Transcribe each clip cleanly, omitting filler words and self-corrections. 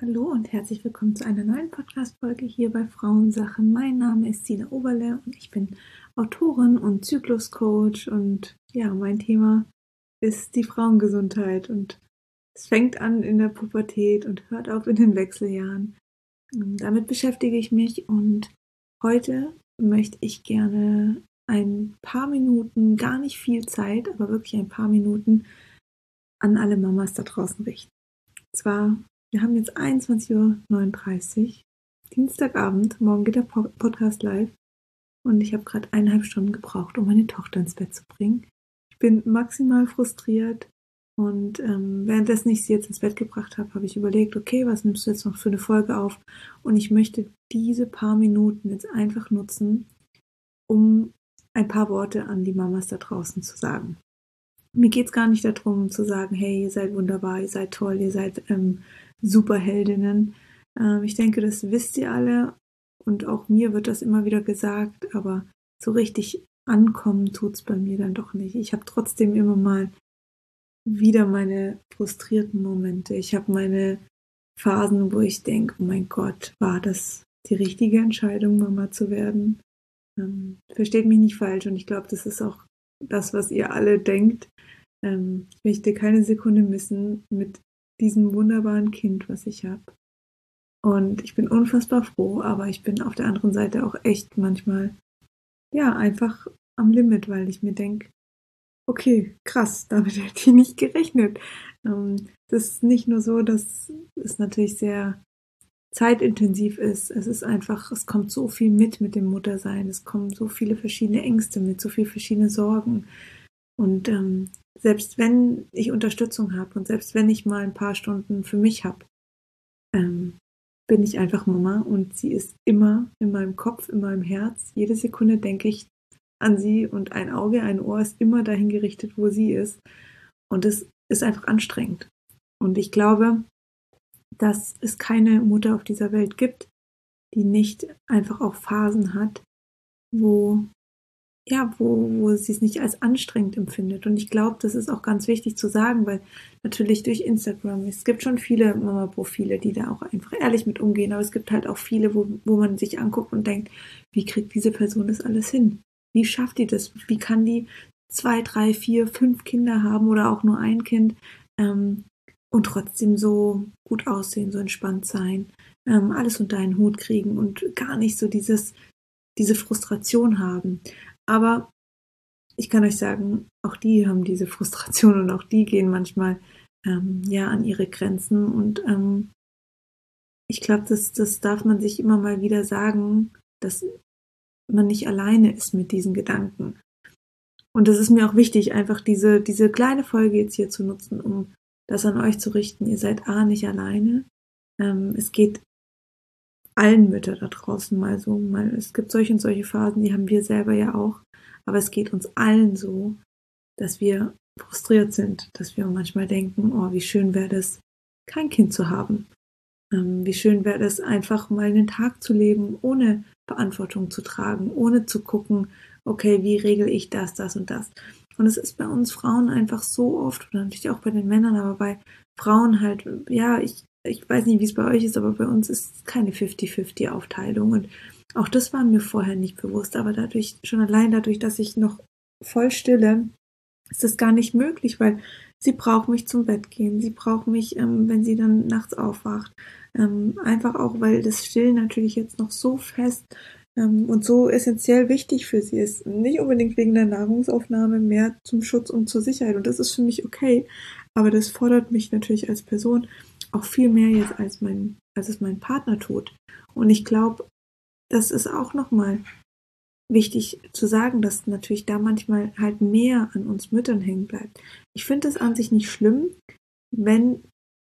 Hallo und herzlich willkommen zu einer neuen Podcast-Folge hier bei Frauensachen. Mein Name ist Sina Oberle und ich bin Autorin und Zykluscoach und ja, mein Thema ist die Frauengesundheit und es fängt an in der Pubertät und hört auf in den Wechseljahren. Damit beschäftige ich mich und heute möchte ich gerne ein paar Minuten, gar nicht viel Zeit, aber wirklich ein paar Minuten an alle Mamas da draußen richten. Zwar, wir haben jetzt 21:39 Uhr, Dienstagabend, morgen geht der Podcast live und ich habe gerade 1,5 Stunden gebraucht, um meine Tochter ins Bett zu bringen. Ich bin maximal frustriert und währenddessen ich sie jetzt ins Bett gebracht habe, habe ich überlegt, okay, was nimmst du jetzt noch für eine Folge auf? Und ich möchte diese paar Minuten jetzt einfach nutzen, um ein paar Worte an die Mamas da draußen zu sagen. Mir geht es gar nicht darum zu sagen, hey, ihr seid wunderbar, ihr seid toll, ihr seid Superheldinnen. Ich denke, das wisst ihr alle und auch mir wird das immer wieder gesagt, aber so richtig ankommen tut's bei mir dann doch nicht. Ich habe trotzdem immer mal wieder meine frustrierten Momente. Ich habe meine Phasen, wo ich denke, oh mein Gott, war das die richtige Entscheidung, Mama zu werden? Versteht mich nicht falsch und ich glaube, das ist auch das, was ihr alle denkt. Ich möchte keine Sekunde missen mit diesem wunderbaren Kind, was ich habe. Und ich bin unfassbar froh, aber ich bin auf der anderen Seite auch echt manchmal, ja, einfach am Limit, weil ich mir denke, okay, krass, damit hätte ich nicht gerechnet. Das ist nicht nur so, dass es natürlich sehr zeitintensiv ist. Es ist einfach, es kommt so viel mit dem Muttersein. Es kommen so viele verschiedene Ängste mit, so viele verschiedene Sorgen. Und selbst wenn ich Unterstützung habe und selbst wenn ich mal ein paar Stunden für mich habe, ähm, bin ich einfach Mama und sie ist immer in meinem Kopf, in meinem Herz. Jede Sekunde denke ich an sie und ein Auge, ein Ohr ist immer dahin gerichtet, wo sie ist. Und es ist einfach anstrengend. Und ich glaube, dass es keine Mutter auf dieser Welt gibt, die nicht einfach auch Phasen hat, wo wo sie es nicht als anstrengend empfindet. Und ich glaube, das ist auch ganz wichtig zu sagen, weil natürlich durch Instagram, es gibt schon viele Mama-Profile, die da auch einfach ehrlich mit umgehen, aber es gibt halt auch viele, wo man sich anguckt und denkt, wie kriegt diese Person das alles hin? Wie schafft die das? Wie kann die 2, 3, 4, 5 Kinder haben oder auch nur ein Kind und trotzdem so gut aussehen, so entspannt sein, alles unter einen Hut kriegen und gar nicht so diese Frustration haben. Aber ich kann euch sagen, auch die haben diese Frustration und auch die gehen manchmal an ihre Grenzen. Und ich glaube, das darf man sich immer mal wieder sagen, dass man nicht alleine ist mit diesen Gedanken. Und das ist mir auch wichtig, einfach diese kleine Folge jetzt hier zu nutzen, um das an euch zu richten. Ihr seid nicht alleine. Es geht allen Müttern da draußen mal so, es gibt solche und solche Phasen, die haben wir selber ja auch, aber es geht uns allen so, dass wir frustriert sind, dass wir manchmal denken, oh, wie schön wäre das, kein Kind zu haben. Wie schön wäre es, einfach mal einen Tag zu leben, ohne Verantwortung zu tragen, ohne zu gucken, okay, wie regel ich das und das. Und es ist bei uns Frauen einfach so oft, oder natürlich auch bei den Männern, aber bei Frauen halt, ja, ich weiß nicht, wie es bei euch ist, aber bei uns ist es keine 50-50-Aufteilung. Und auch das war mir vorher nicht bewusst, aber dadurch, schon allein dadurch, dass ich noch voll stille, ist das gar nicht möglich, weil sie braucht mich zum Bett gehen, sie braucht mich, wenn sie dann nachts aufwacht. Einfach auch, weil das Stillen natürlich jetzt noch so fest und so essentiell wichtig für sie ist. Nicht unbedingt wegen der Nahrungsaufnahme, mehr zum Schutz und zur Sicherheit. Und das ist für mich okay. Aber das fordert mich natürlich als Person auch viel mehr jetzt als es mein Partner tut. Und ich glaube, das ist auch nochmal wichtig zu sagen, dass natürlich da manchmal halt mehr an uns Müttern hängen bleibt. Ich finde es an sich nicht schlimm, wenn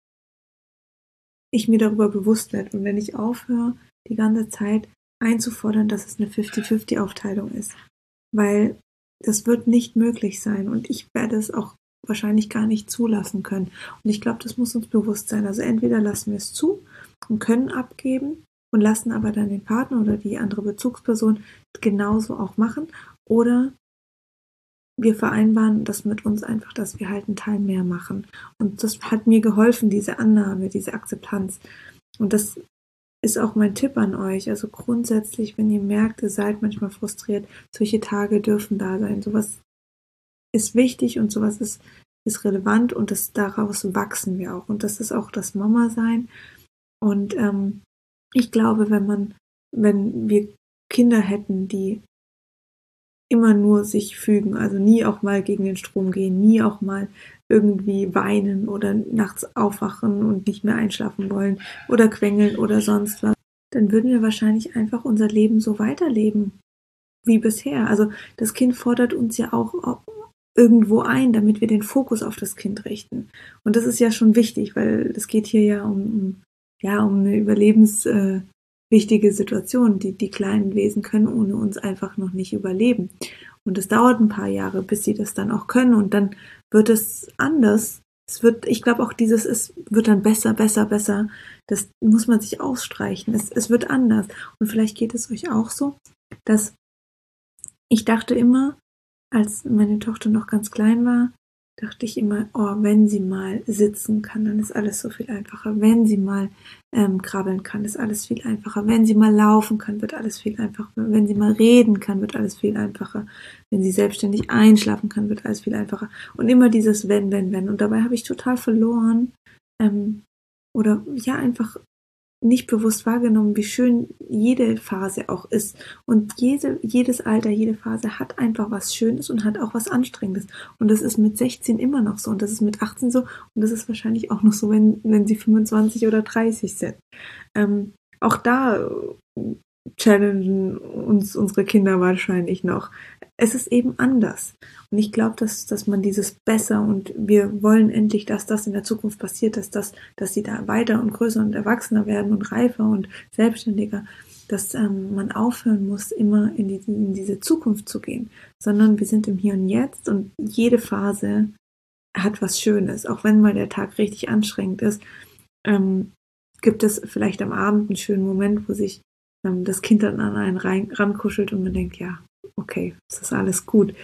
ich mir darüber bewusst werde und wenn ich aufhöre, die ganze Zeit einzufordern, dass es eine 50-50-Aufteilung ist. Weil das wird nicht möglich sein und ich werde es auch wahrscheinlich gar nicht zulassen können. Und ich glaube, das muss uns bewusst sein. Also entweder lassen wir es zu und können abgeben und lassen aber dann den Partner oder die andere Bezugsperson genauso auch machen. Oder wir vereinbaren das mit uns einfach, dass wir halt einen Teil mehr machen. Und das hat mir geholfen, diese Annahme, diese Akzeptanz. Und das ist auch mein Tipp an euch. Also grundsätzlich, wenn ihr merkt, ihr seid manchmal frustriert, solche Tage dürfen da sein. Sowas ist wichtig und sowas ist relevant und daraus wachsen wir auch. Und das ist auch das Mama-Sein. Und ich glaube, wenn wir Kinder hätten, die immer nur sich fügen, also nie auch mal gegen den Strom gehen, nie auch mal irgendwie weinen oder nachts aufwachen und nicht mehr einschlafen wollen oder quengeln oder sonst was, dann würden wir wahrscheinlich einfach unser Leben so weiterleben wie bisher. Also das Kind fordert uns ja auch irgendwo ein, damit wir den Fokus auf das Kind richten. Und das ist ja schon wichtig, weil es geht hier ja um eine überlebenswichtige Situation. Die kleinen Wesen können ohne uns einfach noch nicht überleben. Und es dauert ein paar Jahre, bis sie das dann auch können. Und dann wird es anders. Ich glaube auch es wird dann besser, besser, besser. Das muss man sich ausstreichen. Es wird anders. Und vielleicht geht es euch auch so, dass ich dachte immer, als meine Tochter noch ganz klein war, dachte ich immer, oh, wenn sie mal sitzen kann, dann ist alles so viel einfacher. Wenn sie mal krabbeln kann, ist alles viel einfacher. Wenn sie mal laufen kann, wird alles viel einfacher. Wenn sie mal reden kann, wird alles viel einfacher. Wenn sie selbstständig einschlafen kann, wird alles viel einfacher. Und immer dieses wenn, wenn, wenn. Und dabei habe ich total verloren oder ja einfach nicht bewusst wahrgenommen, wie schön jede Phase auch ist. Und jedes Alter, jede Phase hat einfach was Schönes und hat auch was Anstrengendes. Und das ist mit 16 immer noch so. Und das ist mit 18 so. Und das ist wahrscheinlich auch noch so, wenn sie 25 oder 30 sind. Auch da challengen uns unsere Kinder wahrscheinlich noch. Es ist eben anders. Und ich glaube, dass man dieses besser und wir wollen endlich, dass das in der Zukunft passiert, dass sie da weiter und größer und erwachsener werden und reifer und selbstständiger, dass man aufhören muss, immer in diese Zukunft zu gehen, sondern wir sind im Hier und Jetzt und jede Phase hat was Schönes, auch wenn mal der Tag richtig anstrengend ist, gibt es vielleicht am Abend einen schönen Moment, wo sich das Kind dann an einen rankuschelt und man denkt, ja, okay, es ist alles gut.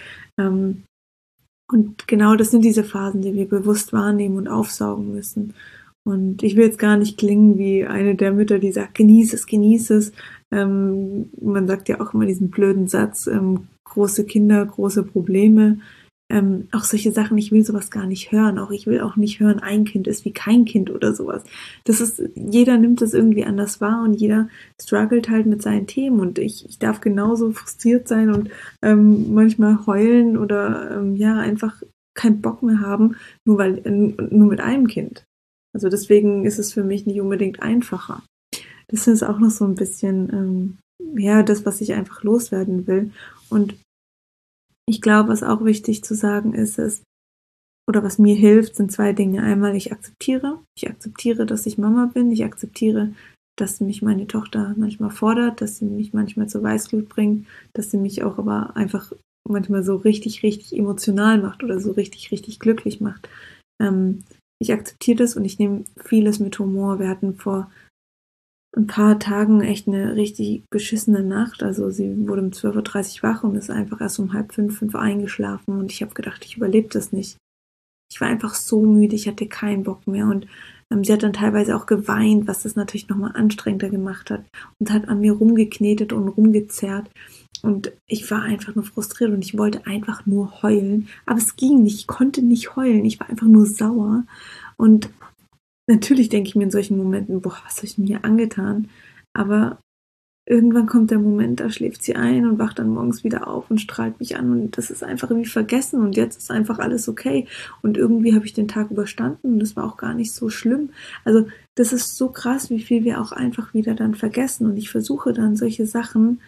Und genau das sind diese Phasen, die wir bewusst wahrnehmen und aufsaugen müssen. Und ich will jetzt gar nicht klingen wie eine der Mütter, die sagt, genieß es, genieß es. Man sagt ja auch immer diesen blöden Satz, große Kinder, große Probleme. Auch solche Sachen, ich will sowas gar nicht hören. Auch ich will auch nicht hören, ein Kind ist wie kein Kind oder sowas. Jeder nimmt das irgendwie anders wahr und jeder struggelt halt mit seinen Themen und ich darf genauso frustriert sein und manchmal heulen oder ja, einfach keinen Bock mehr haben, nur mit einem Kind. Also deswegen ist es für mich nicht unbedingt einfacher. Das ist auch noch so ein bisschen, ja, das, was ich einfach loswerden will. Und ich glaube, was auch wichtig zu sagen ist, oder was mir hilft, sind zwei Dinge. Einmal, ich akzeptiere, dass ich Mama bin. Ich akzeptiere, dass mich meine Tochter manchmal fordert, dass sie mich manchmal zur Weißglut bringt, dass sie mich auch aber einfach manchmal so richtig, richtig emotional macht oder so richtig, richtig glücklich macht. Ich akzeptiere das und ich nehme vieles mit Humor. Wir hatten vor ein paar Tagen echt eine richtig beschissene Nacht. Also sie wurde um 12:30 Uhr wach und ist einfach erst um halb fünf eingeschlafen und ich habe gedacht, ich überlebe das nicht. Ich war einfach so müde, ich hatte keinen Bock mehr und sie hat dann teilweise auch geweint, was das natürlich nochmal anstrengender gemacht hat und hat an mir rumgeknetet und rumgezerrt und ich war einfach nur frustriert und ich wollte einfach nur heulen, aber es ging nicht, ich konnte nicht heulen, ich war einfach nur sauer und natürlich denke ich mir in solchen Momenten, boah, was habe ich mir hier angetan, aber irgendwann kommt der Moment, da schläft sie ein und wacht dann morgens wieder auf und strahlt mich an und das ist einfach irgendwie vergessen und jetzt ist einfach alles okay und irgendwie habe ich den Tag überstanden und das war auch gar nicht so schlimm. Also das ist so krass, wie viel wir auch einfach wieder dann vergessen und ich versuche dann solche Sachen,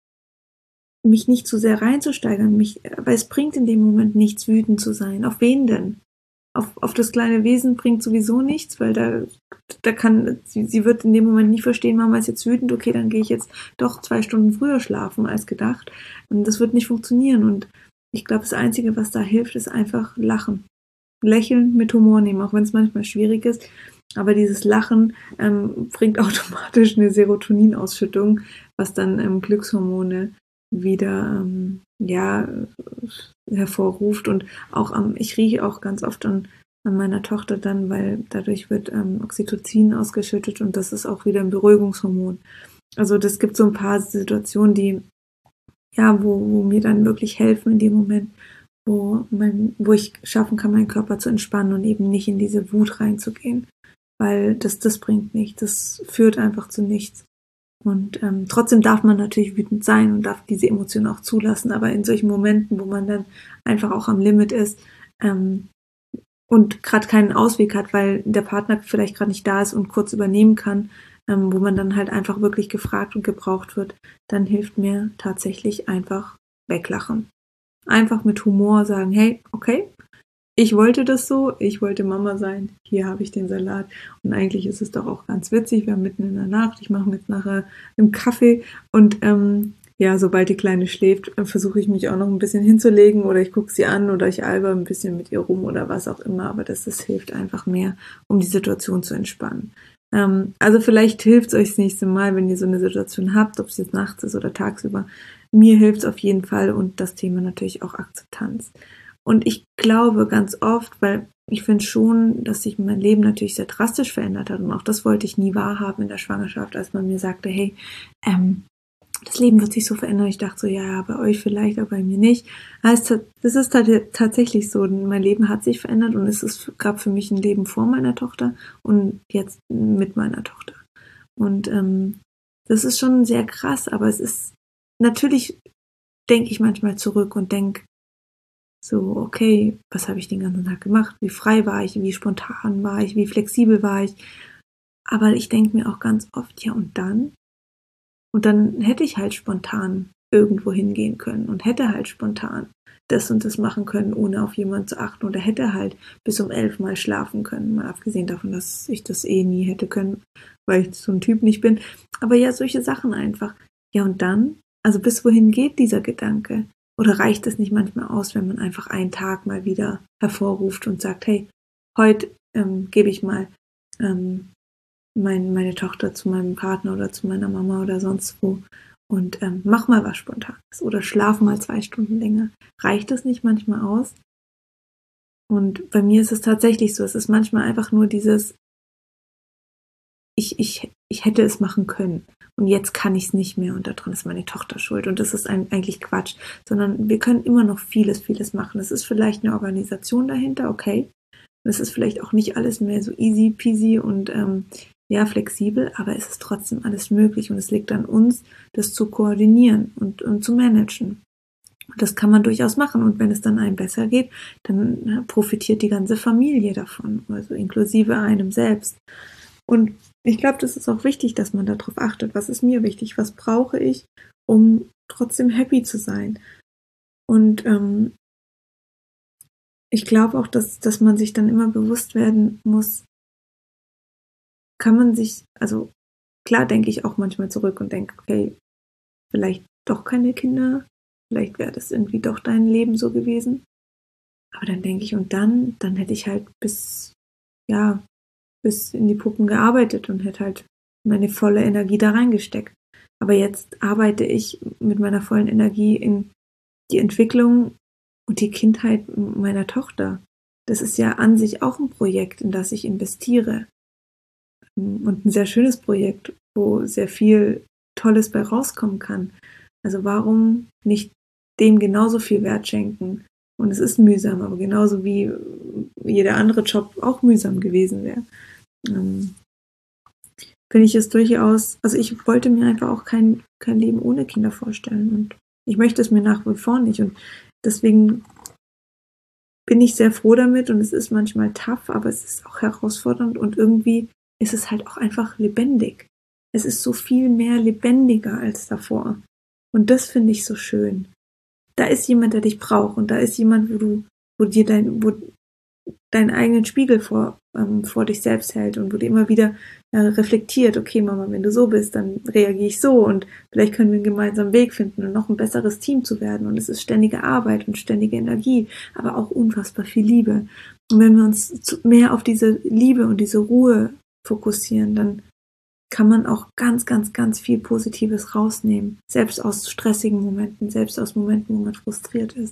mich nicht zu sehr reinzusteigern, weil es bringt in dem Moment nichts, wütend zu sein. Auf wen denn? Auf das kleine Wesen bringt sowieso nichts, weil sie wird in dem Moment nicht verstehen, Mama ist jetzt wütend, okay, dann gehe ich jetzt doch 2 Stunden früher schlafen als gedacht. Und das wird nicht funktionieren. Und ich glaube, das Einzige, was da hilft, ist einfach lachen. Lächeln mit Humor nehmen, auch wenn es manchmal schwierig ist. Aber dieses Lachen bringt automatisch eine Serotoninausschüttung, was dann Glückshormone wieder ja, hervorruft und auch ich rieche auch ganz oft an an meiner Tochter dann, weil dadurch wird Oxytocin ausgeschüttet und das ist auch wieder ein Beruhigungshormon. Also das gibt so ein paar Situationen, die ja, wo mir dann wirklich helfen in dem Moment, wo ich schaffen kann, meinen Körper zu entspannen und eben nicht in diese Wut reinzugehen, weil das bringt nichts, das führt einfach zu nichts. Und trotzdem darf man natürlich wütend sein und darf diese Emotionen auch zulassen, aber in solchen Momenten, wo man dann einfach auch am Limit ist ähm, und gerade keinen Ausweg hat, weil der Partner vielleicht gerade nicht da ist und kurz übernehmen kann, wo man dann halt einfach wirklich gefragt und gebraucht wird, dann hilft mir tatsächlich einfach weglachen. Einfach mit Humor sagen, hey, okay, ich wollte das so, ich wollte Mama sein, hier habe ich den Salat. Und eigentlich ist es doch auch ganz witzig, wir haben mitten in der Nacht, ich mache mir jetzt nachher einen Kaffee und ja, sobald die Kleine schläft, versuche ich mich auch noch ein bisschen hinzulegen oder ich gucke sie an oder ich alber ein bisschen mit ihr rum oder was auch immer, aber das hilft einfach mehr, um die Situation zu entspannen. Also vielleicht hilft es euch das nächste Mal, wenn ihr so eine Situation habt, ob es jetzt nachts ist oder tagsüber. Mir hilft es auf jeden Fall und das Thema natürlich auch Akzeptanz. Und ich glaube ganz oft, weil ich finde schon, dass sich mein Leben natürlich sehr drastisch verändert hat und auch das wollte ich nie wahrhaben in der Schwangerschaft, als man mir sagte, hey, das Leben wird sich so verändern. Ich dachte so, ja, bei euch vielleicht, aber bei mir nicht. Also, das ist tatsächlich so. Mein Leben hat sich verändert und gab für mich ein Leben vor meiner Tochter und jetzt mit meiner Tochter. Und das ist schon sehr krass, aber es ist natürlich, denke ich manchmal zurück und denke so, okay, was habe ich den ganzen Tag gemacht? Wie frei war ich? Wie spontan war ich? Wie flexibel war ich? Aber ich denke mir auch ganz oft, ja, und dann? Und dann hätte ich halt spontan irgendwo hingehen können und hätte halt spontan das und das machen können, ohne auf jemanden zu achten oder hätte halt bis um 11 mal schlafen können, mal abgesehen davon, dass ich das eh nie hätte können, weil ich so ein Typ nicht bin. Aber ja, solche Sachen einfach. Ja, und dann? Also bis wohin geht dieser Gedanke? Oder reicht es nicht manchmal aus, wenn man einfach einen Tag mal wieder hervorruft und sagt, hey, heute gebe ich mal ähm, meine Tochter zu meinem Partner oder zu meiner Mama oder sonst wo und mach mal was Spontanes oder schlaf mal 2 Stunden länger. Reicht das nicht manchmal aus? Und bei mir ist es tatsächlich so, es ist manchmal einfach nur dieses, ich hätte es machen können und jetzt kann ich es nicht mehr und daran ist meine Tochter schuld und das ist eigentlich Quatsch, sondern wir können immer noch vieles machen. Es ist vielleicht eine Organisation dahinter, okay, es ist vielleicht auch nicht alles mehr so easy peasy und ja, flexibel, aber es ist trotzdem alles möglich und es liegt an uns, das zu koordinieren und zu managen. Und das kann man durchaus machen und wenn es dann einem besser geht, dann profitiert die ganze Familie davon, also inklusive einem selbst. Und ich glaube, das ist auch wichtig, dass man darauf achtet, was ist mir wichtig, was brauche ich, um trotzdem happy zu sein. Und ich glaube auch, dass man sich dann immer bewusst werden muss, kann man sich, also klar denke ich auch manchmal zurück und denke, okay, vielleicht doch keine Kinder, vielleicht wäre das irgendwie doch dein Leben so gewesen. Aber dann denke ich, und dann hätte ich halt ja, bis in die Puppen gearbeitet und hätte halt meine volle Energie da reingesteckt. Aber jetzt arbeite ich mit meiner vollen Energie in die Entwicklung und die Kindheit meiner Tochter. Das ist ja an sich auch ein Projekt, in das ich investiere. Und ein sehr schönes Projekt, wo sehr viel Tolles bei rauskommen kann. Also warum nicht dem genauso viel Wert schenken? Und es ist mühsam, aber genauso wie jeder andere Job auch mühsam gewesen wäre. Ähm, Finde ich es durchaus, also ich wollte mir einfach auch kein Leben ohne Kinder vorstellen und ich möchte es mir nach wie vor nicht und deswegen bin ich sehr froh damit und es ist manchmal tough, aber es ist auch herausfordernd und irgendwie ist es halt auch einfach lebendig. Es ist so viel mehr lebendiger als davor. Und das finde ich so schön. Da ist jemand, der dich braucht und da ist jemand, wo deinen eigenen Spiegel vor dich selbst hält und wo dir immer wieder reflektiert, okay Mama, wenn du so bist, dann reagiere ich so und vielleicht können wir einen gemeinsamen Weg finden und noch ein besseres Team zu werden und es ist ständige Arbeit und ständige Energie, aber auch unfassbar viel Liebe. Und wenn wir uns mehr auf diese Liebe und diese Ruhe fokussieren, dann kann man auch ganz viel Positives rausnehmen, selbst aus stressigen Momenten, selbst aus Momenten, wo man frustriert ist.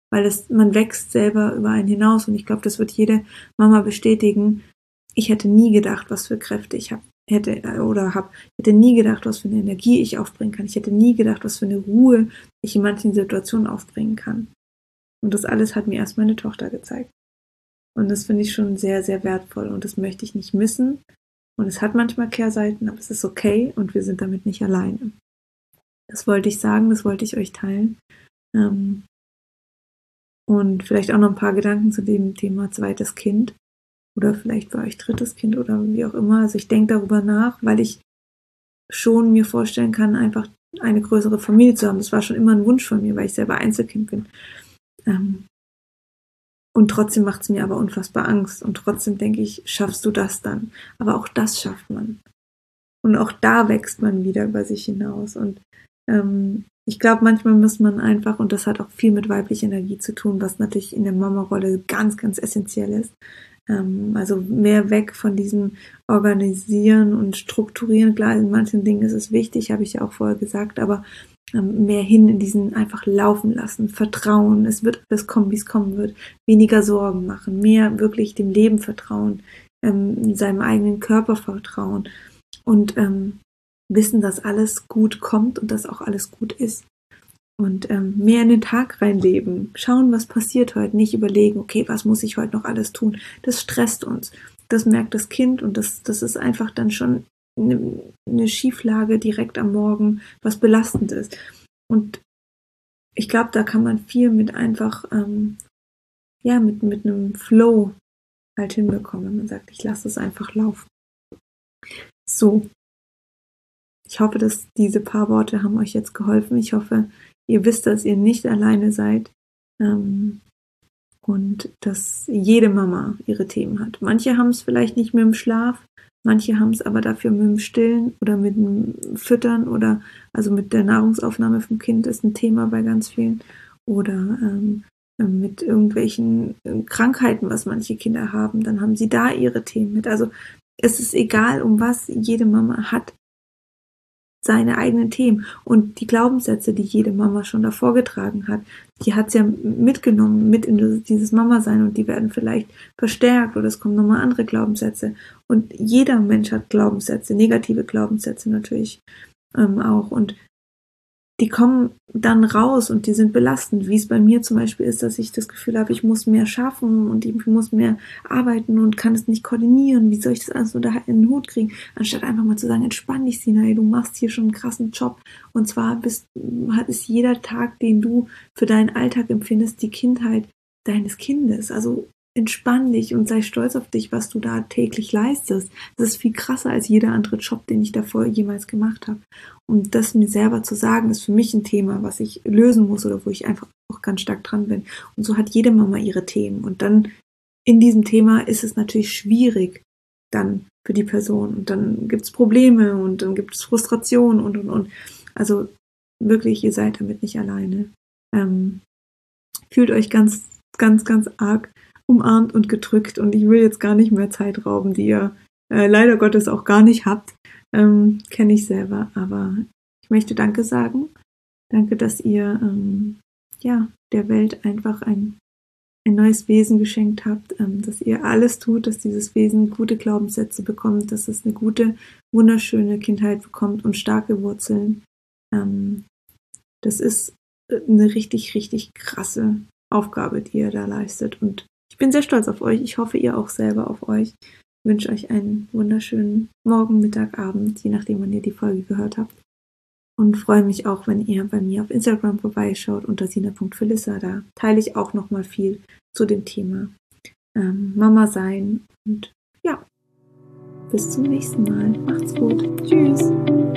weil man wächst selber über einen hinaus und ich glaube, das wird jede Mama bestätigen. Ich hätte nie gedacht, was für Kräfte ich hätte nie gedacht, was für eine Energie ich aufbringen kann. Ich hätte nie gedacht, was für eine Ruhe ich in manchen Situationen aufbringen kann. Und das alles hat mir erst meine Tochter gezeigt. Und das finde ich schon sehr, sehr wertvoll und das möchte ich nicht missen. Und es hat manchmal Kehrseiten, aber es ist okay und wir sind damit nicht alleine. Das wollte ich sagen, das wollte ich euch teilen. Und vielleicht auch noch ein paar Gedanken zu dem Thema zweites Kind oder vielleicht bei euch drittes Kind oder wie auch immer. Also ich denke darüber nach, weil ich schon mir vorstellen kann, einfach eine größere Familie zu haben. Das war schon immer ein Wunsch von mir, weil ich selber Einzelkind bin. Und trotzdem macht es mir aber unfassbar Angst. Und trotzdem denke ich, schaffst du das dann? Aber auch das schafft man. Und auch da wächst man wieder über sich hinaus. Und ich glaube, manchmal muss man einfach, und das hat auch viel mit weiblicher Energie zu tun, was natürlich in der Mama-Rolle ganz, ganz essentiell ist. Also mehr weg von diesem Organisieren und Strukturieren. Klar, in manchen Dingen ist es wichtig, habe ich ja auch vorher gesagt, aber mehr hin in diesen einfach laufen lassen, Vertrauen, es wird alles kommen, wie es kommen wird, weniger Sorgen machen, mehr wirklich dem Leben vertrauen, seinem eigenen Körper vertrauen und wissen, dass alles gut kommt und dass auch alles gut ist. Und mehr in den Tag reinleben, schauen, was passiert heute, nicht überlegen, okay, was muss ich heute noch alles tun. Das stresst uns. Das merkt das Kind und das ist einfach dann schon eine Schieflage direkt am Morgen, was belastend ist. Und ich glaube, da kann man viel mit einfach, mit einem Flow halt hinbekommen, wenn man sagt, ich lasse es einfach laufen. So. Ich hoffe, dass diese paar Worte haben euch jetzt geholfen. Ich hoffe, ihr wisst, dass ihr nicht alleine seid und dass jede Mama ihre Themen hat. Manche haben es vielleicht nicht mit dem Schlaf, manche haben es aber dafür mit dem Stillen oder mit dem Füttern oder also mit der Nahrungsaufnahme vom Kind ist ein Thema bei ganz vielen oder mit irgendwelchen Krankheiten, was manche Kinder haben, dann haben sie da ihre Themen mit. Also es ist egal, um was jede Mama hat seine eigenen Themen und die Glaubenssätze, die jede Mama schon davor getragen hat, die hat sie ja mitgenommen, mit in dieses Mama-Sein und die werden vielleicht verstärkt oder es kommen nochmal andere Glaubenssätze und jeder Mensch hat Glaubenssätze, negative Glaubenssätze natürlich auch und die kommen dann raus und die sind belastend, wie es bei mir zum Beispiel ist, dass ich das Gefühl habe, ich muss mehr schaffen und ich muss mehr arbeiten und kann es nicht koordinieren. Wie soll ich das alles unter in den Hut kriegen? Anstatt einfach mal zu sagen, entspann dich, Sina, du machst hier schon einen krassen Job. Und zwar ist jeder Tag, den du für deinen Alltag empfindest, die Kindheit deines Kindes. Also entspann dich und sei stolz auf dich, was du da täglich leistest. Das ist viel krasser als jeder andere Job, den ich davor jemals gemacht habe. Und das mir selber zu sagen, ist für mich ein Thema, was ich lösen muss oder wo ich einfach auch ganz stark dran bin. Und so hat jede Mama ihre Themen. Und dann in diesem Thema ist es natürlich schwierig dann für die Person. Und dann gibt es Probleme und dann gibt es Frustration und. Also wirklich, ihr seid damit nicht alleine. Fühlt euch ganz, ganz, ganz arg umarmt und gedrückt und ich will jetzt gar nicht mehr Zeit rauben, die ihr leider Gottes auch gar nicht habt. Kenne ich selber, aber ich möchte Danke sagen. Danke, dass ihr der Welt einfach ein neues Wesen geschenkt habt, dass ihr alles tut, dass dieses Wesen gute Glaubenssätze bekommt, dass es eine gute, wunderschöne Kindheit bekommt und starke Wurzeln. Das ist eine richtig, richtig krasse Aufgabe, die ihr da leistet und ich bin sehr stolz auf euch. Ich hoffe, ihr auch selber auf euch. Ich wünsche euch einen wunderschönen Morgen, Mittag, Abend, je nachdem, wann ihr die Folge gehört habt. Und freue mich auch, wenn ihr bei mir auf Instagram vorbeischaut unter sina.phylissa. Da teile ich auch nochmal viel zu dem Thema Mama sein. Und ja, bis zum nächsten Mal. Macht's gut. Tschüss.